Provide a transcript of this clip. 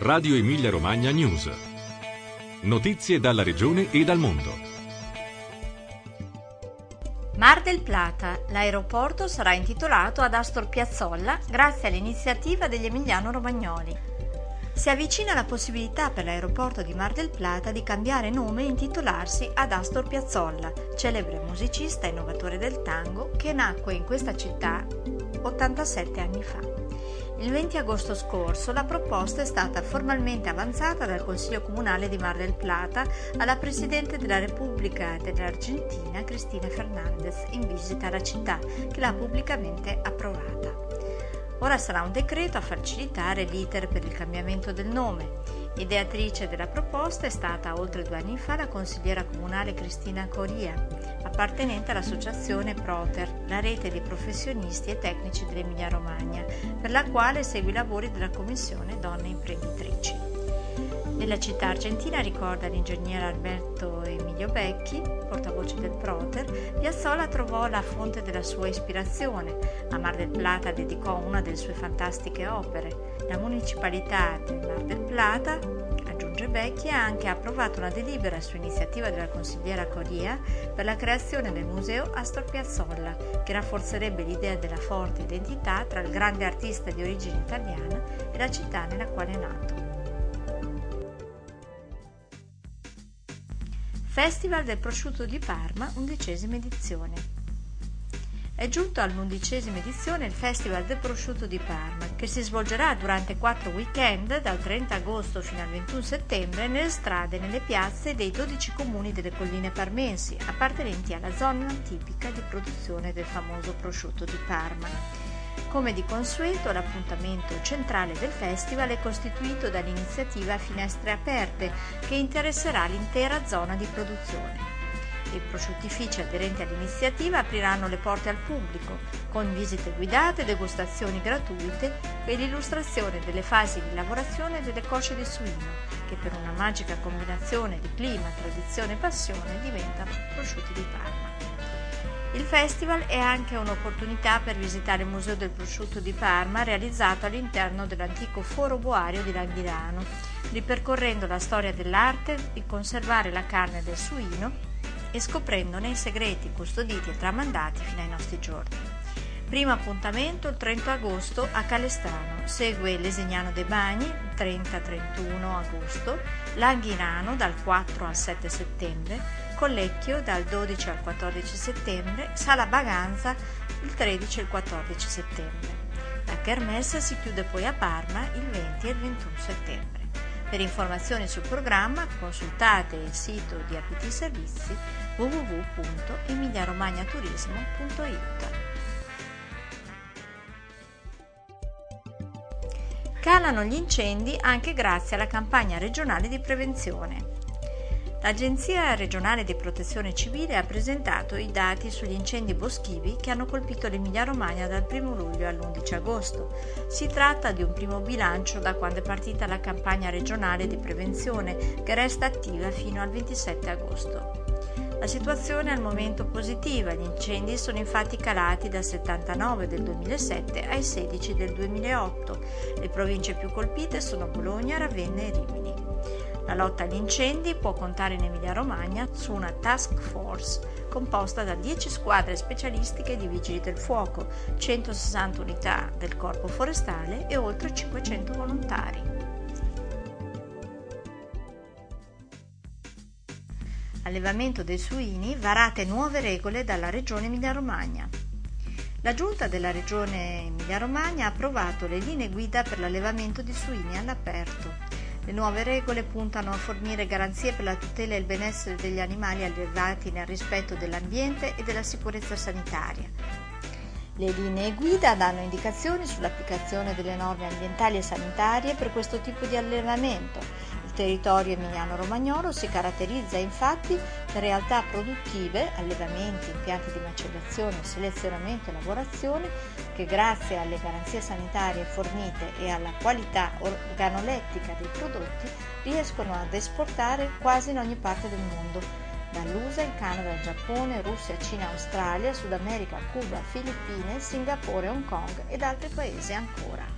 Radio Emilia Romagna News. Notizie dalla regione e dal mondo. Mar del Plata. L'aeroporto sarà intitolato ad Astor Piazzolla grazie all'iniziativa degli emiliano-romagnoli. Si avvicina la possibilità per l'aeroporto di Mar del Plata di cambiare nome e intitolarsi ad Astor Piazzolla, celebre musicista e innovatore del tango che nacque in questa città 87 anni fa. Il 20 agosto scorso la proposta è stata formalmente avanzata dal Consiglio Comunale di Mar del Plata alla Presidente della Repubblica dell'Argentina, Cristina Fernández, in visita alla città, che l'ha pubblicamente approvata. Ora sarà un decreto a facilitare l'iter per il cambiamento del nome. Ideatrice della proposta è stata oltre 2 anni fa la consigliera comunale Cristina Coria, appartenente all'associazione Proter, la rete di professionisti e tecnici dell'Emilia Romagna, per la quale segue i lavori della Commissione Donne Imprenditrici. Nella città argentina, ricorda l'ingegnere Alberto Emilio Becchi, portavoce del Proter, Piazzolla trovò la fonte della sua ispirazione. A Mar del Plata dedicò una delle sue fantastiche opere. La municipalità del Mar del Plata, aggiunge Becchi, ha anche approvato una delibera su iniziativa della consigliera Coria per la creazione del museo Astor Piazzolla, che rafforzerebbe l'idea della forte identità tra il grande artista di origine italiana e la città nella quale è nato. Festival del prosciutto di Parma, 11ª edizione. È giunto all'11ª edizione il Festival del prosciutto di Parma, che si svolgerà durante 4 weekend, dal 30 agosto fino al 21 settembre, nelle strade e nelle piazze dei 12 comuni delle colline parmensi, appartenenti alla zona tipica di produzione del famoso prosciutto di Parma. Come di consueto, l'appuntamento centrale del festival è costituito dall'iniziativa Finestre Aperte, che interesserà l'intera zona di produzione. I prosciuttifici aderenti all'iniziativa apriranno le porte al pubblico, con visite guidate, degustazioni gratuite e l'illustrazione delle fasi di lavorazione delle cosce di suino, che per una magica combinazione di clima, tradizione e passione diventano prosciutti di Parma. Il festival è anche un'opportunità per visitare il Museo del Prosciutto di Parma, realizzato all'interno dell'antico foro boario di Langhirano, ripercorrendo la storia dell'arte di conservare la carne del suino e scoprendone i segreti custoditi e tramandati fino ai nostri giorni. Primo appuntamento il 30 agosto a Calestano, segue Lesignano dei Bagni, 30-31 agosto, Langhirano dal 4 al 7 settembre, Collecchio dal 12 al 14 settembre, Sala Baganza il 13 e il 14 settembre. La Kermesse si chiude poi a Parma il 20 e il 21 settembre. Per informazioni sul programma consultate il sito di APT Servizi www.emiliaromagnaturismo.it. Calano gli incendi anche grazie alla campagna regionale di prevenzione. L'Agenzia regionale di protezione civile ha presentato i dati sugli incendi boschivi che hanno colpito l'Emilia-Romagna dal 1 luglio all'11 agosto. Si tratta di un primo bilancio da quando è partita la campagna regionale di prevenzione, che resta attiva fino al 27 agosto. La situazione è al momento positiva, gli incendi sono infatti calati da 79 del 2007 ai 16 del 2008. Le province più colpite sono Bologna, Ravenna e Rimini. La lotta agli incendi può contare in Emilia-Romagna su una task force composta da 10 squadre specialistiche di vigili del fuoco, 160 unità del corpo forestale e oltre 500 volontari. Allevamento dei suini, varate nuove regole dalla Regione Emilia-Romagna. La Giunta della Regione Emilia-Romagna ha approvato le linee guida per l'allevamento di suini all'aperto. Le nuove regole puntano a fornire garanzie per la tutela e il benessere degli animali allevati nel rispetto dell'ambiente e della sicurezza sanitaria. Le linee guida danno indicazioni sull'applicazione delle norme ambientali e sanitarie per questo tipo di allevamento. Il territorio emiliano-romagnolo si caratterizza infatti per realtà produttive, allevamenti, impianti di macellazione, selezionamento e lavorazione che grazie alle garanzie sanitarie fornite e alla qualità organolettica dei prodotti riescono ad esportare quasi in ogni parte del mondo, dall'USA, il Canada, il Giappone, Russia, Cina, Australia, Sud America, Cuba, Filippine, Singapore, Hong Kong ed altri paesi ancora.